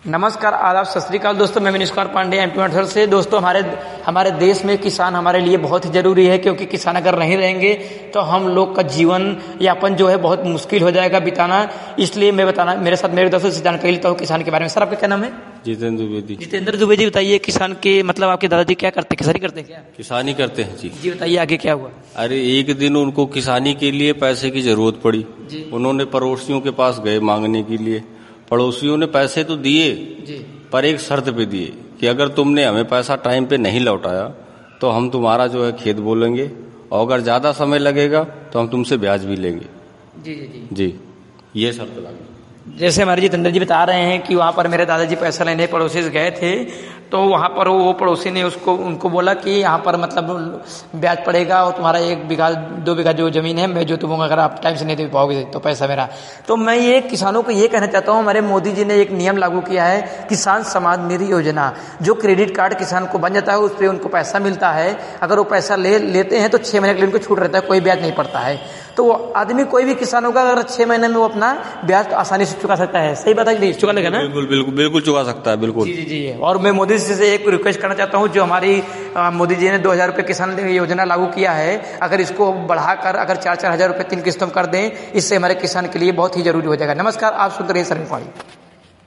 नमस्कार, आदाब, सत श्री अकाल दोस्तों। मैं विनीश कुमार पांडे एमपी मठर से। दोस्तों, हमारे देश में किसान हमारे लिए बहुत ही जरूरी है, क्योंकि किसान अगर नहीं रहेंगे तो हम लोग का जीवन यापन जो है बहुत मुश्किल हो जाएगा बिताना। इसलिए मैं बताना मेरे साथ मेरे दोस्तों से जानकारी लेता हूँ किसान के बारे में। सर, आपका क्या नाम है? जितेंद्र द्विवेदी। जितेंद्र द्विवेदी, बताइए किसान के मतलब आपके दादाजी क्या करते हैं? किसानी करते हैं क्या? किसानी करते हैं जी। जी बताइए, आगे क्या हुआ? अरे एक दिन उनको किसानी के लिए पैसे की जरूरत पड़ी। उन्होंने पड़ोसियों के पास गए मांगने के लिए। पड़ोसियों ने पैसे तो दिए जी, पर एक शर्त पे दिए कि अगर तुमने हमें पैसा टाइम पे नहीं लौटाया तो हम तुम्हारा जो है खेत बोलेंगे, और अगर ज्यादा समय लगेगा तो हम तुमसे ब्याज भी लेंगे। जी जी जी जी, ये शर्त लगी। जैसे हमारे जितेंद्र जी बता रहे हैं कि वहाँ पर मेरे दादाजी पैसा लेने पड़ोसी से गए थे, तो वहाँ पर वो पड़ोसी ने उनको बोला कि यहाँ पर मतलब ब्याज पड़ेगा और तुम्हारा 1-2 बीघा जो जमीन है मैं जो दूंगा, अगर आप टाइम से नहीं दे पाओगे तो पैसा मेरा। तो मैं ये किसानों को ये कहना चाहता हूँ, हमारे मोदी जी ने एक नियम लागू किया है, किसान सम्मान निधि योजना। जो क्रेडिट कार्ड किसान को बन जाता है उस पर उनको पैसा मिलता है। अगर वो पैसा लेते हैं तो 6 महीने के लिए उनको छूट रहता है, कोई ब्याज नहीं पड़ता है। तो वो आदमी कोई भी किसान होगा, अगर 6 महीने में वो अपना ब्याज तो आसानी से चुका सकता है। सही बात है कि नहीं? चुका लेगा ना? बिल्कुल बिल्कुल बिल्कुल चुका सकता है, बिल्कुल। जी जी जी। और मैं मोदी जी से एक रिक्वेस्ट करना चाहता हूँ, जो हमारी मोदी जी ने 2000 रुपये किसान योजना लागू किया है, अगर इसको बढ़ाकर अगर 4-4 हजार रुपये 3 किस्तों में कर दें, इससे हमारे किसान के लिए बहुत ही जरूरी हो जाएगा। नमस्कार, आप सुन रहे हैं सर।